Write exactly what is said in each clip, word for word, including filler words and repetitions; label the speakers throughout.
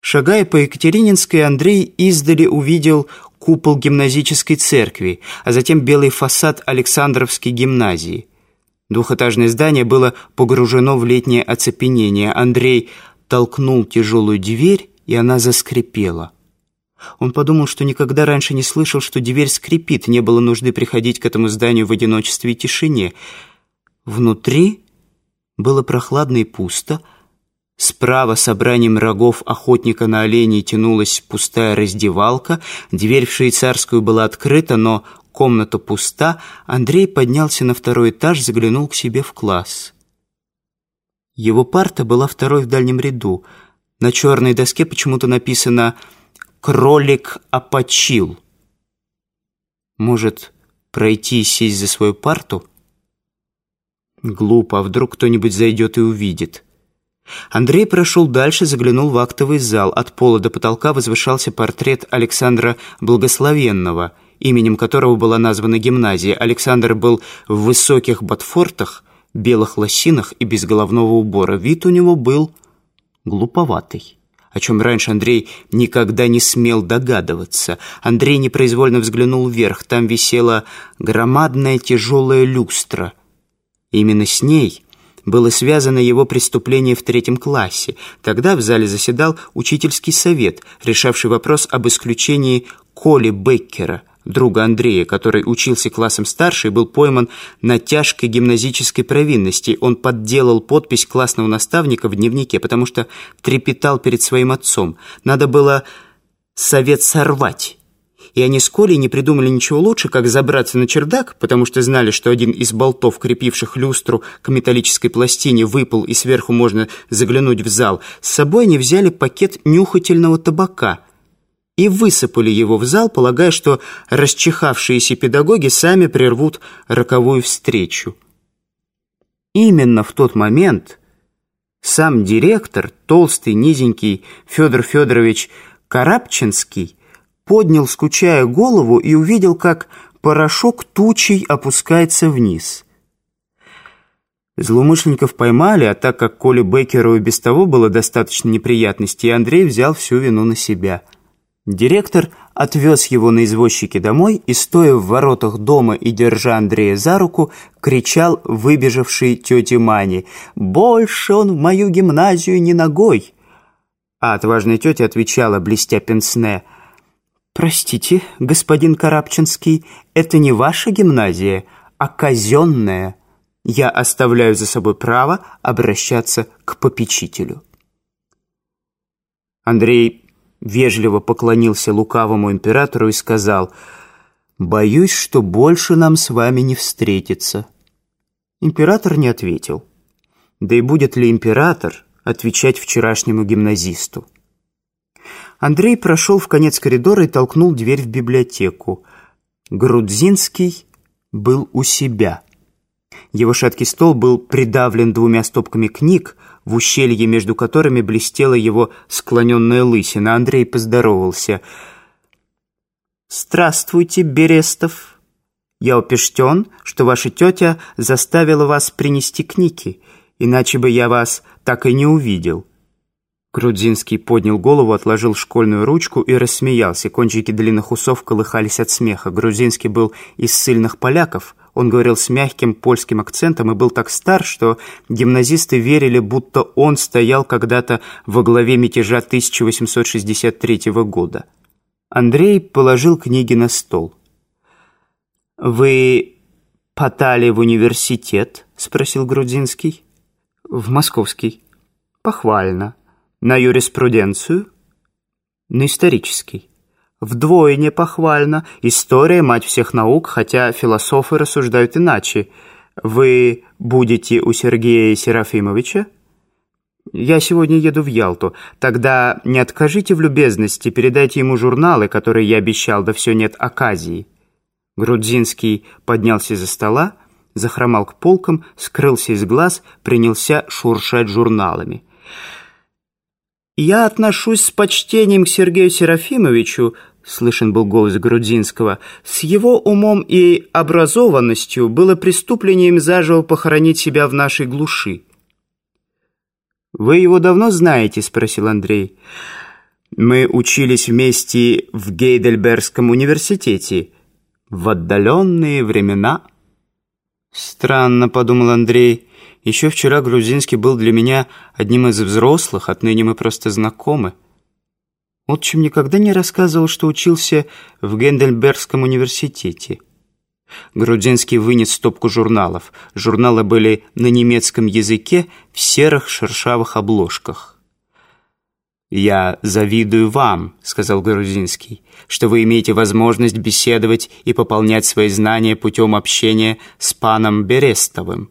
Speaker 1: Шагая по Екатерининской, Андрей издали увидел купол гимназической церкви, а затем белый фасад Александровской гимназии. Двухэтажное здание было погружено в летнее оцепенение. Андрей толкнул тяжелую дверь, и она заскрипела. Он подумал, что никогда раньше не слышал, что дверь скрипит, не было нужды приходить к этому зданию в одиночестве и тишине. Внутри было прохладно и пусто. Справа собранием рогов охотника на оленей тянулась пустая раздевалка. Дверь в швейцарскую была открыта, но комната пуста. Андрей поднялся на второй этаж, заглянул к себе в класс. Его парта была второй в дальнем ряду. На черной доске почему-то написано «Кролик опочил». Может, пройти и сесть за свою парту? Глупо, а вдруг кто-нибудь зайдет и увидит. Андрей прошел дальше, заглянул в актовый зал. От пола до потолка возвышался портрет Александра Благословенного, именем которого была названа гимназия. Александр был в высоких ботфортах, белых лосинах и без головного убора. Вид у него был глуповатый, о чем раньше Андрей никогда не смел догадываться. Андрей непроизвольно взглянул вверх. Там висела громадная тяжелая люстра. Именно с ней было связано его преступление в третьем классе. Тогда в зале заседал учительский совет, решавший вопрос об исключении Коли Беккера, друга Андрея, который учился классом старше и был пойман на тяжкой гимназической провинности. Он подделал подпись классного наставника в дневнике, потому что трепетал перед своим отцом. Надо было совет сорвать. И они с Колей не придумали ничего лучше, как забраться на чердак, потому что знали, что один из болтов, крепивших люстру к металлической пластине, выпал, и сверху можно заглянуть в зал. С собой они взяли пакет нюхательного табака и высыпали его в зал, полагая, что расчихавшиеся педагоги сами прервут роковую встречу. Именно в тот момент сам директор, толстый, низенький Федор Федорович Карапчинский, поднял, скучая, голову и увидел, как порошок тучей опускается вниз. Злоумышленников поймали, а так как Коле Беккеру и без того было достаточно неприятностей, Андрей взял всю вину на себя. Директор отвез его на извозчике домой и, стоя в воротах дома и держа Андрея за руку, кричал выбежавшей тете Мане: «Больше он в мою гимназию не ногой!» А отважная тетя отвечала, блестя пенсне: «Простите, господин Карапчинский, это не ваша гимназия, а казенная. Я оставляю за собой право обращаться к попечителю». Андрей вежливо поклонился лукавому императору и сказал: «Боюсь, что больше нам с вами не встретиться». Император не ответил. Да и будет ли император отвечать вчерашнему гимназисту? Андрей прошел в конец коридора и толкнул дверь в библиотеку. Грудзинский был у себя. Его шаткий стол был придавлен двумя стопками книг, в ущелье между которыми блестела его склоненная лысина. Андрей поздоровался. «Здравствуйте, Берестов. Я упечтен, что ваша тетя заставила вас принести книги, иначе бы я вас так и не увидел». Грудзинский поднял голову, отложил школьную ручку и рассмеялся. Кончики длинных усов колыхались от смеха. Грудзинский был из ссыльных поляков. Он говорил с мягким польским акцентом и был так стар, что гимназисты верили, будто он стоял когда-то во главе мятежа тысяча восемьсот шестьдесят третьего года. Андрей положил книги на стол. «Вы подали в университет?» — спросил Грудзинский. «В московский». «Похвально. На юриспруденцию?» «На исторический». «Вдвойне похвально. История — мать всех наук, хотя философы рассуждают иначе. Вы будете у Сергея Серафимовича?» «Я сегодня еду в Ялту. Тогда не откажите в любезности, передайте ему журналы, которые я обещал, да все нет оказии». Грудзинский поднялся из-за стола, захромал к полкам, скрылся из глаз, принялся шуршать журналами. «Я отношусь с почтением к Сергею Серафимовичу», — слышен был голос Грудзинского. «С его умом и образованностью было преступлением заживо похоронить себя в нашей глуши». «Вы его давно знаете?» — спросил Андрей. Мы учились вместе в Гейдельбергском университете в отдаленные времена. Странно, подумал Андрей. Еще вчера Грузинский был для меня одним из взрослых, отныне мы просто знакомы. Отчим никогда не рассказывал, что учился в Гейдельбергском университете. Грузинский вынес стопку журналов. Журналы были на немецком языке в серых шершавых обложках. «Я завидую вам», — сказал Грузинский, «что вы имеете возможность беседовать и пополнять свои знания путем общения с паном Берестовым».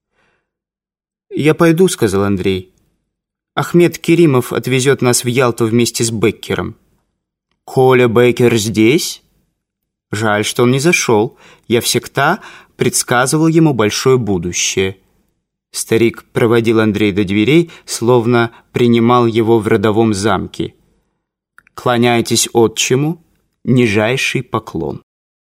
Speaker 1: «Я пойду», — сказал Андрей. «Ахмед Керимов отвезет нас в Ялту вместе с Беккером». «Коля Беккер здесь?» «Жаль, что он не зашел. Я всегда предсказывал ему большое будущее». Старик проводил Андрея до дверей, словно принимал его в родовом замке. «Кланяйтесь отчиму, нижайший поклон».